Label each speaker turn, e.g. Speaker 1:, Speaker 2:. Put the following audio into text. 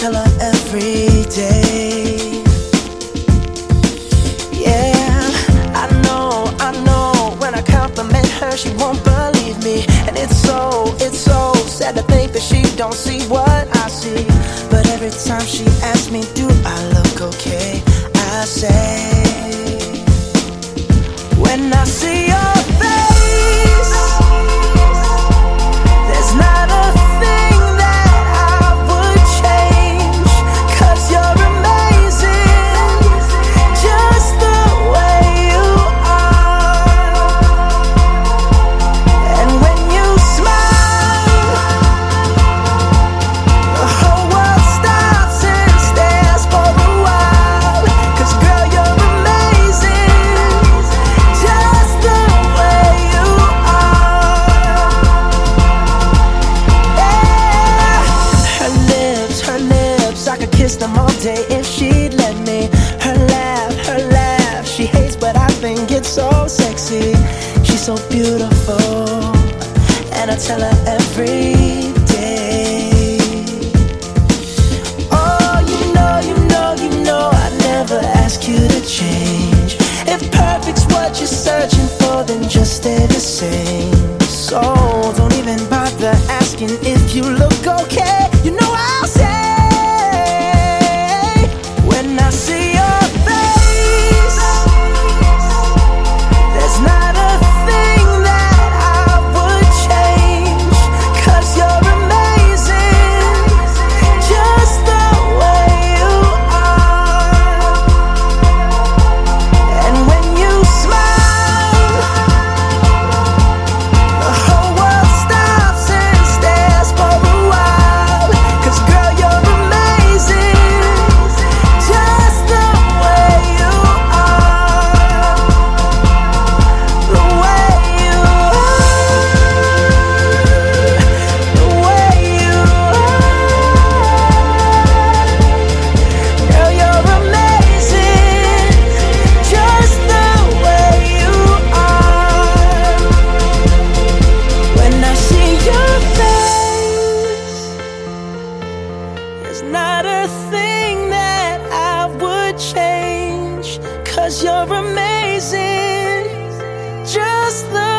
Speaker 1: tell her every day. Yeah, I know, when I compliment her, she won't believe me. And it's so sad to think that she don't see what I see. But every time she asks me, do I look okay, I say, when I see your face, there's not a thing that I would change. 'Cause you're amazing, just the way you are. And when you smile, the whole world stops and stares for a while. 'Cause girl, you're amazing, just the way you are. Yeah. Her lips, I could kiss them all day if she'd let me. Her laugh, she hates but I think it's so sexy. She's so beautiful, and I tell her every day. Oh, you know I never ask you to change. If perfect's what you're searching for, then just stay the same. So don't even bother asking if you look okay. You know I'll say, when I see your face, there's not a thing that I would change. 'Cause you're amazing, just the way you are. And when you smile, the whole world stops and stares for a while. 'Cause girl, you're amazing, just the way you are. The way you are, the way you are. Girl, you're amazing, just the way you are. When I see your face, there's not a thing that I would change. 'Cause you're amazing, just the